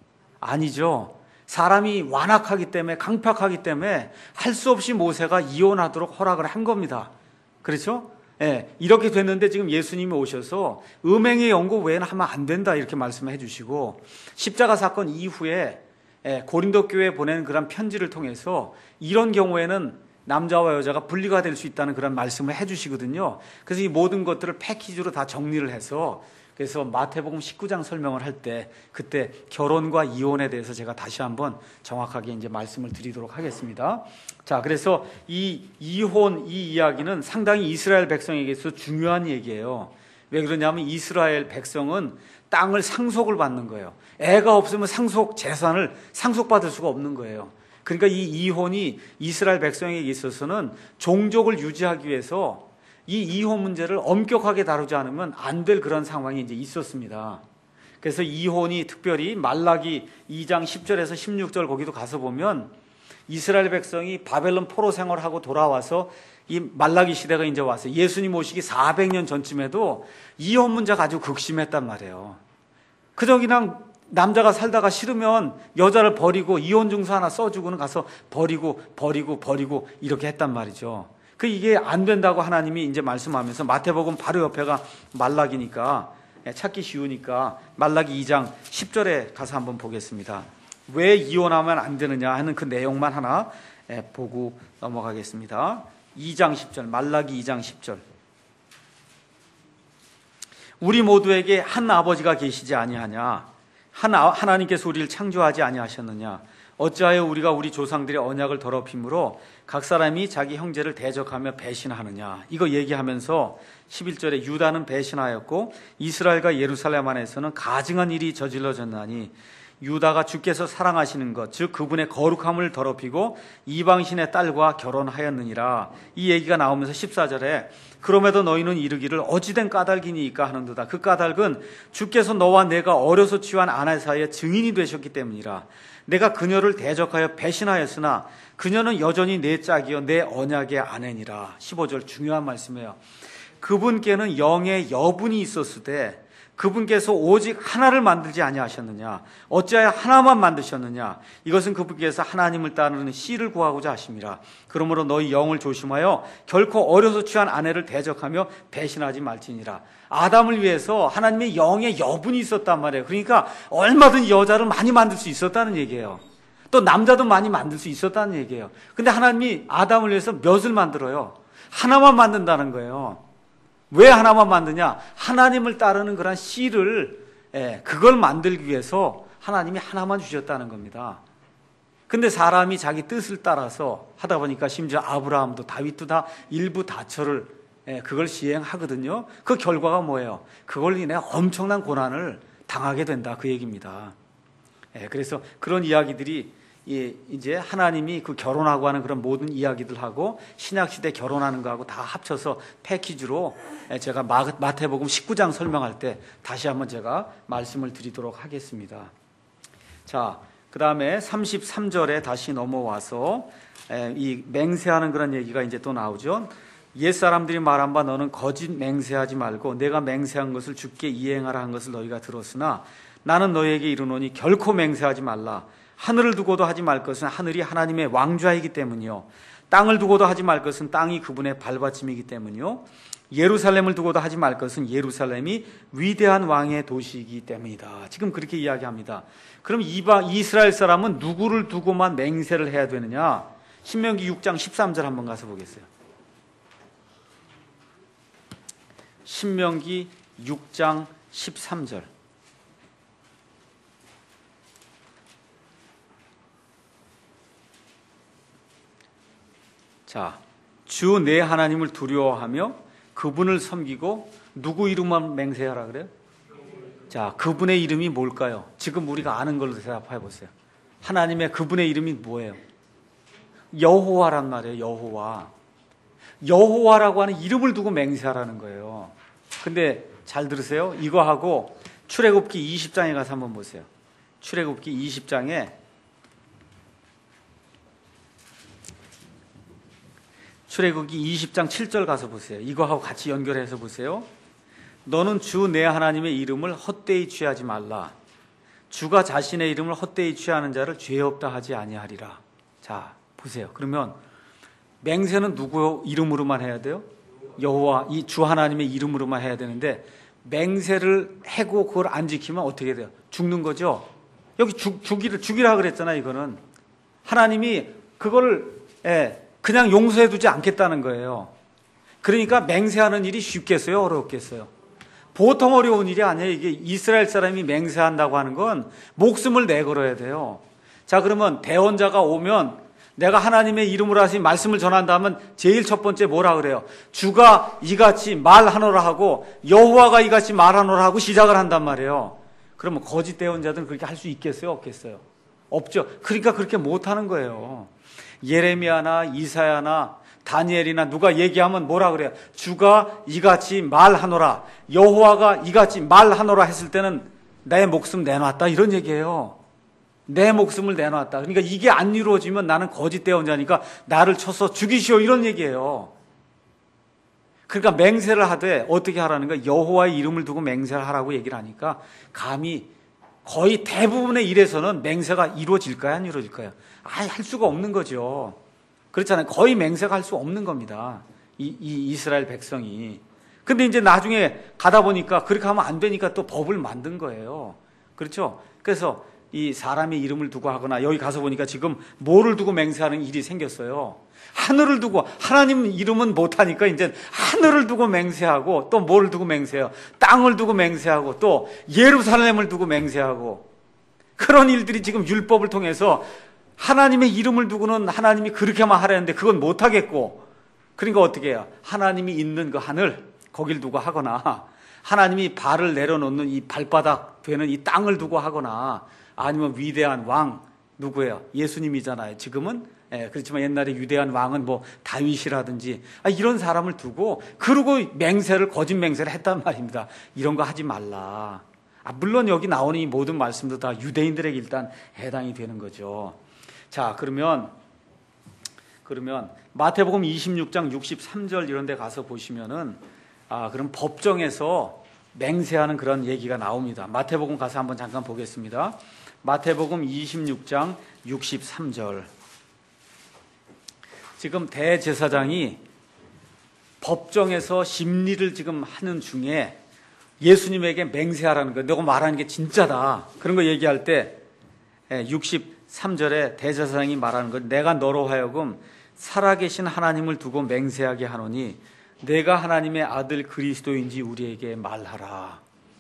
아니죠. 사람이 완악하기 때문에, 강팍하기 때문에 할 수 없이 모세가 이혼하도록 허락을 한 겁니다. 그렇죠? 예, 이렇게 됐는데 지금 예수님이 오셔서 음행의 연고 외에는 하면 안 된다 이렇게 말씀해 주시고, 십자가 사건 이후에 예, 고린도 교회에 보내는 그런 편지를 통해서 이런 경우에는 남자와 여자가 분리가 될 수 있다는 그런 말씀을 해 주시거든요. 그래서 이 모든 것들을 패키지로 다 정리를 해서, 그래서 마태복음 십구 장 설명을 할 때 그때 결혼과 이혼에 대해서 제가 다시 한번 정확하게 이제 말씀을 드리도록 하겠습니다. 자, 그래서 이 이혼 이 이야기는 상당히 이스라엘 백성에게서 중요한 얘기예요. 왜 그러냐면 이스라엘 백성은 땅을 상속을 받는 거예요. 애가 없으면 상속 재산을 상속받을 수가 없는 거예요. 그러니까 이 이혼이 이스라엘 백성에게 있어서는 종족을 유지하기 위해서 이 이혼 문제를 엄격하게 다루지 않으면 안 될 그런 상황이 이제 있었습니다. 그래서 이혼이 특별히 말라기 이 장 십 절에서 십육 절 거기도 가서 보면 이스라엘 백성이 바벨론 포로 생활하고 돌아와서 이 말라기 시대가 이제 왔어요. 예수님 오시기 사백 년 전쯤에도 이혼 문제가 아주 극심했단 말이에요. 그저 그냥 남자가 살다가 싫으면 여자를 버리고 이혼 증서 하나 써주고는 가서 버리고 버리고 버리고 이렇게 했단 말이죠. 그 이게 안 된다고 하나님이 이제 말씀하면서 마태복음 바로 옆에가 말라기니까 찾기 쉬우니까 말라기 이 장 십 절에 가서 한번 보겠습니다. 왜 이혼하면 안 되느냐 하는 그 내용만 하나 보고 넘어가겠습니다. 이 장 십 절, 말라기 이 장 십 절. 우리 모두에게 한 아버지가 계시지 아니하냐? 한 하나님께서 우리를 창조하지 아니하셨느냐? 어찌하여 우리가 우리 조상들의 언약을 더럽힘으로 각 사람이 자기 형제를 대적하며 배신하느냐? 이거 얘기하면서 십일 절에 유다는 배신하였고 이스라엘과 예루살렘 안에서는 가증한 일이 저질러졌나니 유다가 주께서 사랑하시는 것, 즉 그분의 거룩함을 더럽히고 이방신의 딸과 결혼하였느니라. 이 얘기가 나오면서 십사 절에 그럼에도 너희는 이르기를 어찌된 까닭이니까 하는도다. 그 까닭은 주께서 너와 내가 어려서 취한 아내 사이에 증인이 되셨기 때문이라. 내가 그녀를 대적하여 배신하였으나 그녀는 여전히 내 짝이요 내 언약의 아내니라. 십오 절 중요한 말씀이에요. 그분께는 영의 여분이 있었으되 그분께서 오직 하나를 만들지 아니하셨느냐. 어찌하여 하나만 만드셨느냐. 이것은 그분께서 하나님을 따르는 씨를 구하고자 하심이라. 그러므로 너희 영을 조심하여 결코 어려서 취한 아내를 대적하며 배신하지 말지니라. 아담을 위해서 하나님의 영의 여분이 있었단 말이에요. 그러니까 얼마든지 여자를 많이 만들 수 있었다는 얘기예요. 또 남자도 많이 만들 수 있었다는 얘기예요. 근데 하나님이 아담을 위해서 몇을 만들어요? 하나만 만든다는 거예요. 왜 하나만 만드냐? 하나님을 따르는 그런 씨를, 예, 그걸 만들기 위해서 하나님이 하나만 주셨다는 겁니다. 근데 사람이 자기 뜻을 따라서 하다 보니까 심지어 아브라함도 다윗도 다 일부 다처를, 예, 그걸 시행하거든요. 그 결과가 뭐예요? 그걸 인해 엄청난 고난을 당하게 된다. 그 얘기입니다. 예, 그래서 그런 이야기들이 이제 하나님이 그 결혼하고 하는 그런 모든 이야기들하고 신약시대 결혼하는 거하고 다 합쳐서 패키지로 제가 마태복음 십구 장 설명할 때 다시 한번 제가 말씀을 드리도록 하겠습니다. 자, 그 다음에 삼십삼 절에 다시 넘어와서 이 맹세하는 그런 얘기가 이제 또 나오죠. 옛사람들이 말한 바 너는 거짓 맹세하지 말고 내가 맹세한 것을 주께 이행하라 한 것을 너희가 들었으나 나는 너희에게 이르노니 결코 맹세하지 말라. 하늘을 두고도 하지 말 것은 하늘이 하나님의 왕좌이기 때문이요. 땅을 두고도 하지 말 것은 땅이 그분의 발받침이기 때문이요. 예루살렘을 두고도 하지 말 것은 예루살렘이 위대한 왕의 도시이기 때문이다. 지금 그렇게 이야기합니다. 그럼 이방 이스라엘 사람은 누구를 두고만 맹세를 해야 되느냐? 신명기 육 장 십삼 절 한번 가서 보겠어요. 신명기 육 장 십삼 절. 자, 주 내 하나님을 두려워하며 그분을 섬기고 누구 이름만 맹세하라 그래요? 자, 그분의 이름이 뭘까요? 지금 우리가 아는 걸로 대답해 보세요. 하나님의 그분의 이름이 뭐예요? 여호와란 말이에요. 여호와. 여호와라고 하는 이름을 두고 맹세하라는 거예요. 근데 잘 들으세요. 이거하고 출애굽기 이십 장에 가서 한번 보세요. 출애굽기 이십 장에 출애굽기 이십 장 칠 절 가서 보세요. 이거하고 같이 연결해서 보세요. 너는 주 내 하나님의 이름을 헛되이 취하지 말라. 주가 자신의 이름을 헛되이 취하는 자를 죄 없다 하지 아니하리라. 자, 보세요. 그러면 맹세는 누구 이름으로만 해야 돼요? 여호와, 이 주 하나님의 이름으로만 해야 되는데 맹세를 해고 그걸 안 지키면 어떻게 돼요? 죽는 거죠. 여기 죽, 죽이라, 죽이라 그랬잖아요. 이거는 하나님이 그거를, 예, 그냥 용서해 두지 않겠다는 거예요. 그러니까 맹세하는 일이 쉽겠어요? 어렵겠어요? 보통 어려운 일이 아니에요. 이게 이스라엘 사람이 맹세한다고 하는 건 목숨을 내걸어야 돼요. 자, 그러면 대언자가 오면 내가 하나님의 이름으로 하신 말씀을 전한다면 제일 첫 번째 뭐라 그래요? 주가 이같이 말하노라 하고 여호와가 이같이 말하노라 하고 시작을 한단 말이에요. 그러면 거짓 대언자들은 그렇게 할 수 있겠어요? 없겠어요? 없죠. 그러니까 그렇게 못하는 거예요. 예레미야나 이사야나 다니엘이나 누가 얘기하면 뭐라 그래요? 주가 이같이 말하노라, 여호와가 이같이 말하노라 했을 때는 내 목숨 내놨다 이런 얘기예요. 내 목숨을 내놨다. 그러니까 이게 안 이루어지면 나는 거짓 대언자니까 나를 쳐서 죽이시오 이런 얘기예요. 그러니까 맹세를 하되 어떻게 하라는 거야? 여호와의 이름을 두고 맹세를 하라고 얘기를 하니까 감히 거의 대부분의 일에서는 맹세가 이루어질까요? 안 이루어질까요? 아예 할 수가 없는 거죠. 그렇잖아요. 거의 맹세가 할 수 없는 겁니다. 이, 이 이스라엘 백성이. 근데 이제 나중에 가다 보니까 그렇게 하면 안 되니까 또 법을 만든 거예요. 그렇죠? 그래서 이 사람의 이름을 두고 하거나 여기 가서 보니까 지금 뭐를 두고 맹세하는 일이 생겼어요. 하늘을 두고, 하나님 이름은 못하니까 이제 하늘을 두고 맹세하고 또 뭐를 두고 맹세해요? 땅을 두고 맹세하고 또 예루살렘을 두고 맹세하고 그런 일들이 지금 율법을 통해서 하나님의 이름을 두고는 하나님이 그렇게만 하라는데 그건 못하겠고 그러니까 어떻게 해요? 하나님이 있는 그 하늘 거길 두고 하거나 하나님이 발을 내려놓는 이 발바닥 되는 이 땅을 두고 하거나 아니면 위대한 왕 누구예요? 예수님이잖아요. 지금은 예, 그렇지만 옛날에 위대한 왕은 뭐 다윗이라든지 아, 이런 사람을 두고 그러고 맹세를 거짓 맹세를 했단 말입니다. 이런 거 하지 말라. 아, 물론 여기 나오는 이 모든 말씀도 다 유대인들에게 일단 해당이 되는 거죠. 자, 그러면 그러면 마태복음 이십육 장 육십삼 절 이런 데 가서 보시면은 아, 그럼 법정에서 맹세하는 그런 얘기가 나옵니다. 마태복음 가서 한번 잠깐 보겠습니다. 마태복음 이십육 장 육십삼 절. 지금 대제사장이 법정에서 심리를 지금 하는 중에 예수님에게 맹세하라는 거예요. 너가 말하는 게 진짜다. 그런 거 얘기할 때 육십삼 절에 대제사장이 말하는 건 내가 너로 하여금 살아계신 하나님을 두고 맹세하게 하노니 내가 하나님의 아들 그리스도인지 우리에게 말하라.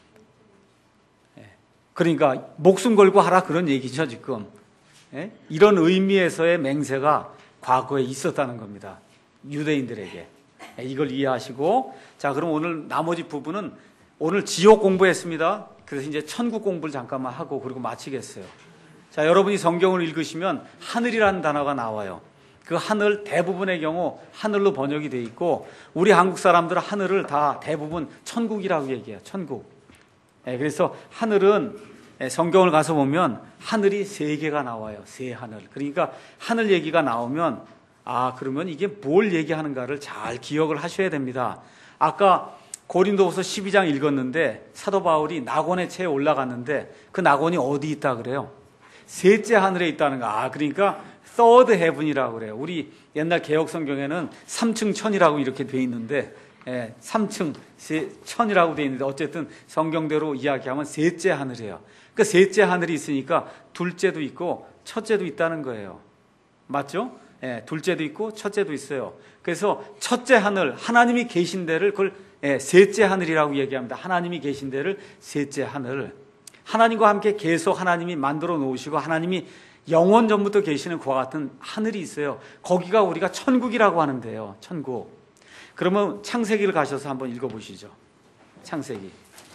그러니까 목숨 걸고 하라 그런 얘기죠 지금. 이런 의미에서의 맹세가 과거에 있었다는 겁니다. 유대인들에게. 이걸 이해하시고 자 그럼 오늘 나머지 부분은 오늘 지옥 공부했습니다. 그래서 이제 천국 공부를 잠깐만 하고 그리고 마치겠어요. 자 여러분이 성경을 읽으시면 하늘이라는 단어가 나와요. 그 하늘 대부분의 경우 하늘로 번역이 돼 있고 우리 한국 사람들은 하늘을 다 대부분 천국이라고 얘기해요. 천국. 그래서 하늘은 성경을 가서 보면 하늘이 세 개가 나와요. 세 하늘. 그러니까 하늘 얘기가 나오면 아 그러면 이게 뭘 얘기하는가를 잘 기억을 하셔야 됩니다. 아까 고린도후서 십이 장 읽었는데 사도 바울이 낙원의 채에 올라갔는데 그 낙원이 어디 있다 그래요? 셋째 하늘에 있다는 거. 아 그러니까 third heaven이라고 그래요. 우리 옛날 개혁 성경에는 삼층 천이라고 이렇게 돼 있는데 예, 삼층 천이라고 돼 있는데 어쨌든 성경대로 이야기하면 셋째 하늘이에요. 그 셋째 하늘이 있으니까 둘째도 있고 첫째도 있다는 거예요. 맞죠? 예, 둘째도 있고 첫째도 있어요. 그래서 첫째 하늘, 하나님이 계신 데를 그걸 예, 셋째 하늘이라고 얘기합니다. 하나님이 계신 데를 셋째 하늘. 하나님과 함께 계속 하나님이 만들어 놓으시고 하나님이 영원 전부터 계시는 그와 같은 하늘이 있어요. 거기가 우리가 천국이라고 하는데요. 천국. 그러면 창세기를 가셔서 한번 읽어보시죠. 창세기.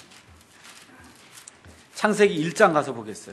창세기 일 장 가서 보겠어요.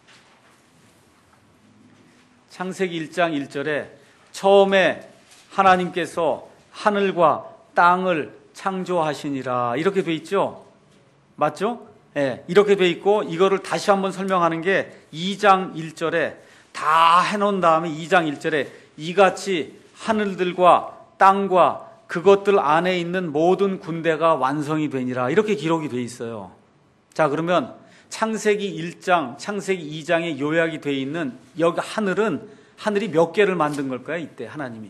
창세기 일 장 일 절에 처음에 하나님께서 하늘과 땅을 창조하시니라 이렇게 돼 있죠. 맞죠? 예, 이렇게 돼 있고 이거를 다시 한번 설명하는 게 이 장 일 절에 다 해놓은 다음에 이 장 일 절에 이같이 하늘들과 땅과 그것들 안에 있는 모든 군대가 완성이 되니라 이렇게 기록이 돼 있어요. 자 그러면 창세기 일 장, 창세기 이 장에 요약이 돼 있는 여기 하늘은 하늘이 몇 개를 만든 걸까요? 이때 하나님이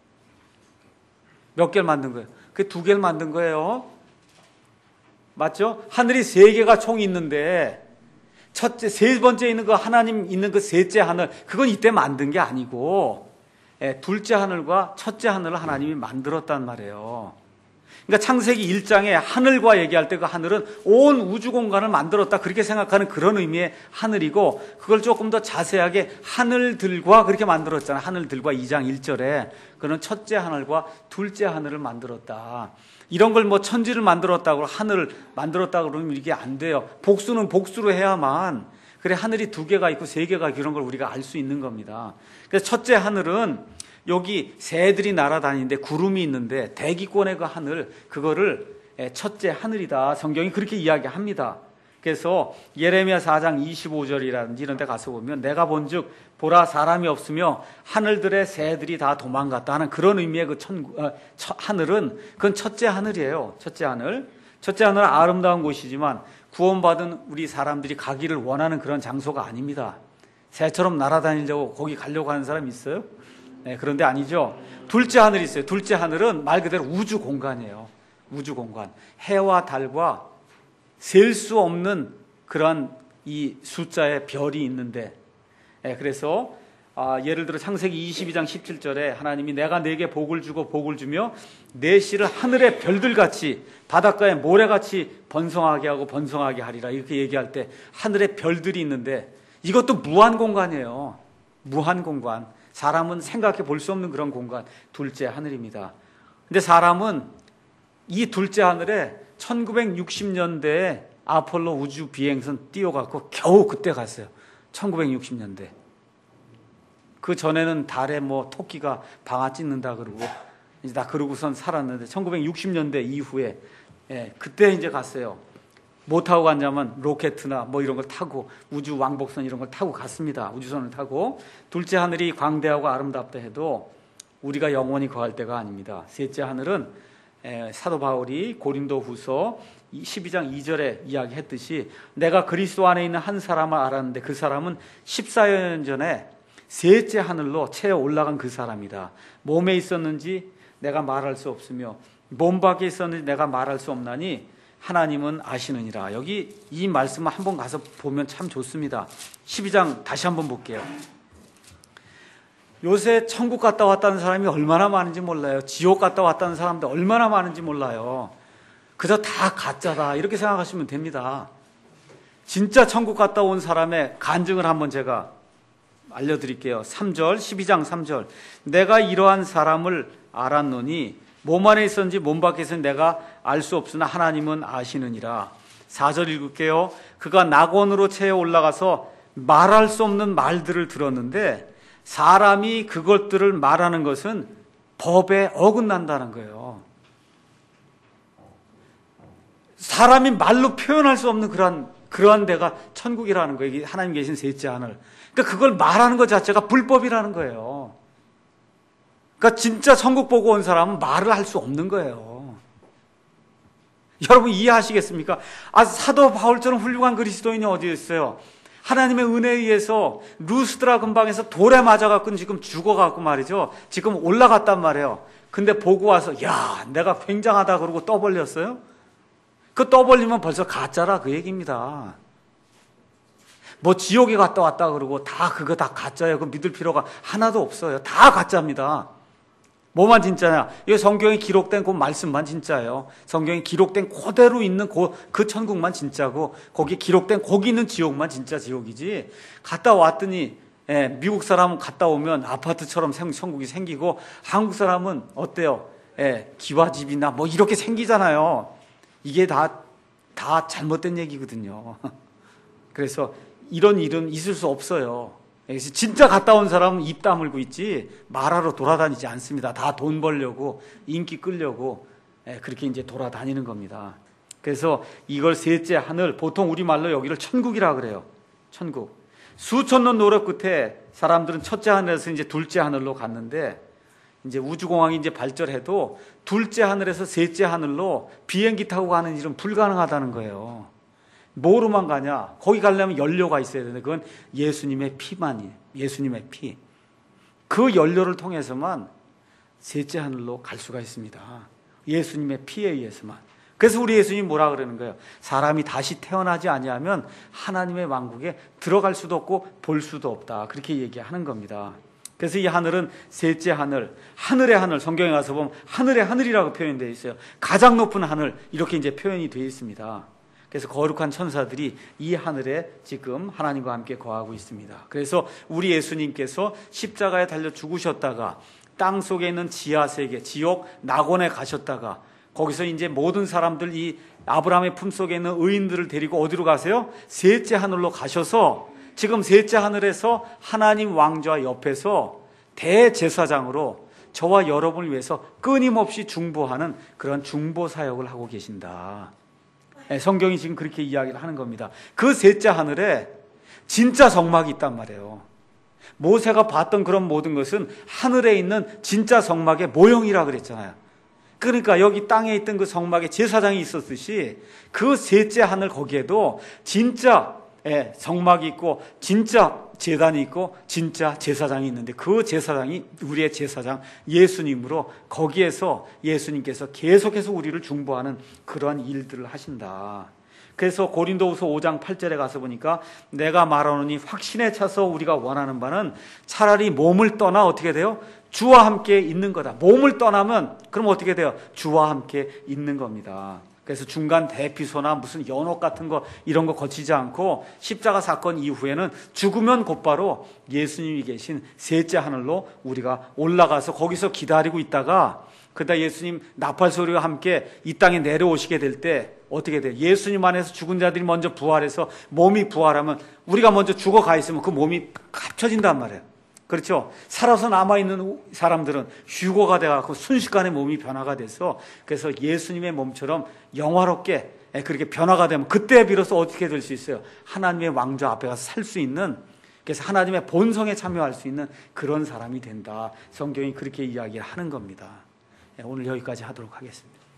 몇 개를 만든 거예요? 그 두 개를 만든 거예요. 맞죠? 하늘이 세 개가 총 있는데 첫째, 세 번째 있는 그 하나님 있는 그 셋째 하늘 그건 이때 만든 게 아니고 예, 둘째 하늘과 첫째 하늘을 하나님이 만들었단 말이에요. 그러니까 창세기 일 장에 하늘과 얘기할 때 그 하늘은 온 우주 공간을 만들었다 그렇게 생각하는 그런 의미의 하늘이고 그걸 조금 더 자세하게 하늘들과 그렇게 만들었잖아요. 하늘들과 이 장 일 절에 그는 첫째 하늘과 둘째 하늘을 만들었다. 이런 걸 뭐 천지를 만들었다고 하늘을 만들었다고 그러면 이게 안 돼요. 복수는 복수로 해야만 그래 하늘이 두 개가 있고 세 개가 이런 걸 우리가 알 수 있는 겁니다. 그래서 첫째 하늘은 여기 새들이 날아다니는데 구름이 있는데 대기권의 그 하늘 그거를 첫째 하늘이다. 성경이 그렇게 이야기합니다. 그래서 예레미야 사 장 이십오 절이라든지 이런 데 가서 보면 내가 본즉 보라 사람이 없으며 하늘들의 새들이 다 도망갔다 하는 그런 의미의 그 천국, 어, 첫, 하늘은 그건 첫째 하늘이에요. 첫째 하늘. 첫째 하늘은 아름다운 곳이지만 구원받은 우리 사람들이 가기를 원하는 그런 장소가 아닙니다. 새처럼 날아다니려고 거기 가려고 하는 사람 있어요? 네, 그런데 아니죠. 둘째 하늘이 있어요. 둘째 하늘은 말 그대로 우주 공간이에요. 우주 공간. 해와 달과 셀 수 없는 그런 이 숫자의 별이 있는데, 네, 그래서 아, 예를 들어 창세기 이십이 장 십칠 절에 하나님이 내가 네게 복을 주고 복을 주며 내 씨를 하늘의 별들같이 바닷가의 모래같이 번성하게 하고 번성하게 하리라 이렇게 얘기할 때 하늘의 별들이 있는데 이것도 무한 공간이에요. 무한 공간. 사람은 생각해 볼 수 없는 그런 공간, 둘째 하늘입니다. 근데 사람은 이 둘째 하늘에 천구백육십 년대에 아폴로 우주 비행선 띄워갖고 겨우 그때 갔어요. 천구백육십 년대. 그 전에는 달에 뭐 토끼가 방아 찢는다 그러고 이제 다 그러고선 살았는데 천구백육십 년대 이후에 예, 그때 이제 갔어요. 뭐 타고 갔냐면 로켓이나 뭐 이런 걸 타고 우주 왕복선 이런 걸 타고 갔습니다. 우주선을 타고. 둘째 하늘이 광대하고 아름답다 해도 우리가 영원히 거할 때가 아닙니다. 셋째 하늘은 에, 사도 바울이 고린도후서 십이 장 이 절에 이야기했듯이 내가 그리스도 안에 있는 한 사람을 알았는데 그 사람은 십사여 년 전에 셋째 하늘로 채 올라간 그 사람이다. 몸에 있었는지 내가 말할 수 없으며 몸 밖에 있었는지 내가 말할 수 없나니 하나님은 아시느니라. 여기 이 말씀을 한번 가서 보면 참 좋습니다. 십이 장 다시 한번 볼게요. 요새 천국 갔다 왔다는 사람이 얼마나 많은지 몰라요. 지옥 갔다 왔다는 사람도 얼마나 많은지 몰라요. 그저 다 가짜다 이렇게 생각하시면 됩니다. 진짜 천국 갔다 온 사람의 간증을 한번 제가 알려드릴게요. 삼 절, 십이 장 삼 절. 내가 이러한 사람을 알았노니 몸 안에 있었는지 몸 밖에 있었는지 내가 알 수 없으나 하나님은 아시느니라. 사 절 읽을게요. 그가 낙원으로 채에 올라가서 말할 수 없는 말들을 들었는데 사람이 그것들을 말하는 것은 법에 어긋난다는 거예요. 사람이 말로 표현할 수 없는 그러한, 그러한 데가 천국이라는 거예요. 이게 하나님 계신 셋째 하늘. 그러니까 그걸 말하는 것 자체가 불법이라는 거예요. 그러니까 진짜 천국 보고 온 사람은 말을 할 수 없는 거예요. 여러분 이해하시겠습니까? 아, 사도 바울처럼 훌륭한 그리스도인이 어디 있어요? 하나님의 은혜에 의해서 루스드라 근방에서 돌에 맞아갖고 지금 죽어갖고 말이죠. 지금 올라갔단 말이에요. 근데 보고 와서 야, 내가 굉장하다 그러고 떠벌렸어요? 그 떠벌리면 벌써 가짜라 그 얘기입니다. 뭐 지옥에 갔다 왔다 그러고 다 그거 다 가짜예요. 그거 믿을 필요가 하나도 없어요. 다 가짜입니다. 뭐만 진짜냐? 이 성경에 기록된 그 말씀만 진짜예요. 성경에 기록된 그대로 있는 그, 그 천국만 진짜고 거기 기록된 거기 있는 지옥만 진짜 지옥이지. 갔다 왔더니 예, 미국 사람은 갔다 오면 아파트처럼 천국이 생기고 한국 사람은 어때요? 예, 기와집이나 뭐 이렇게 생기잖아요. 이게 다, 다 잘못된 얘기거든요. 그래서 이런 일은 있을 수 없어요. 그래서 진짜 갔다 온 사람은 입 다물고 있지 말하러 돌아다니지 않습니다. 다 돈 벌려고 인기 끌려고 그렇게 이제 돌아다니는 겁니다. 그래서 이걸 셋째 하늘, 보통 우리말로 여기를 천국이라 그래요. 천국. 수천 년 노력 끝에 사람들은 첫째 하늘에서 이제 둘째 하늘로 갔는데 이제 우주공항이 이제 발전해도 둘째 하늘에서 셋째 하늘로 비행기 타고 가는 일은 불가능하다는 거예요. 뭐로만 가냐? 거기 가려면 연료가 있어야 되는데 그건 예수님의 피만이에요. 예수님의 피. 그 연료를 통해서만 셋째 하늘로 갈 수가 있습니다. 예수님의 피에 의해서만. 그래서 우리 예수님이 뭐라 그러는 거예요? 사람이 다시 태어나지 아니하면 하나님의 왕국에 들어갈 수도 없고 볼 수도 없다. 그렇게 얘기하는 겁니다. 그래서 이 하늘은 셋째 하늘, 하늘의 하늘, 성경에 가서 보면 하늘의 하늘이라고 표현되어 있어요. 가장 높은 하늘, 이렇게 이제 표현이 되어 있습니다. 그래서 거룩한 천사들이 이 하늘에 지금 하나님과 함께 거하고 있습니다. 그래서 우리 예수님께서 십자가에 달려 죽으셨다가 땅 속에 있는 지하세계, 지옥, 낙원에 가셨다가 거기서 이제 모든 사람들 이 아브라함의 품속에 있는 의인들을 데리고 어디로 가세요? 셋째 하늘로 가셔서 지금 셋째 하늘에서 하나님 왕좌 옆에서 대제사장으로 저와 여러분을 위해서 끊임없이 중보하는 그런 중보 사역을 하고 계신다. 성경이 지금 그렇게 이야기를 하는 겁니다. 그 셋째 하늘에 진짜 성막이 있단 말이에요. 모세가 봤던 그런 모든 것은 하늘에 있는 진짜 성막의 모형이라 그랬잖아요. 그러니까 여기 땅에 있던 그 성막에 제사장이 있었듯이 그 셋째 하늘 거기에도 진짜 성막이 있고 진짜 제단이 있고 진짜 제사장이 있는데 그 제사장이 우리의 제사장 예수님으로 거기에서 예수님께서 계속해서 우리를 중보하는 그러한 일들을 하신다. 그래서 고린도후서 오 장 팔 절에 가서 보니까 내가 말하노니 확신에 차서 우리가 원하는 바는 차라리 몸을 떠나 어떻게 돼요? 주와 함께 있는 거다. 몸을 떠나면 그럼 어떻게 돼요? 주와 함께 있는 겁니다. 그래서 중간 대피소나 무슨 연옥 같은 거 이런 거 거치지 않고 십자가 사건 이후에는 죽으면 곧바로 예수님이 계신 셋째 하늘로 우리가 올라가서 거기서 기다리고 있다가 그러다 예수님 나팔 소리와 함께 이 땅에 내려오시게 될 때 어떻게 돼요? 예수님 안에서 죽은 자들이 먼저 부활해서 몸이 부활하면 우리가 먼저 죽어가 있으면 그 몸이 합쳐진단 말이에요. 그렇죠? 살아서 남아있는 사람들은 휴거가 돼갖고 순식간에 몸이 변화가 돼서 그래서 예수님의 몸처럼 영화롭게 그렇게 변화가 되면 그때 비로소 어떻게 될 수 있어요? 하나님의 왕좌 앞에 가서 살 수 있는, 그래서 하나님의 본성에 참여할 수 있는 그런 사람이 된다. 성경이 그렇게 이야기를 하는 겁니다. 오늘 여기까지 하도록 하겠습니다.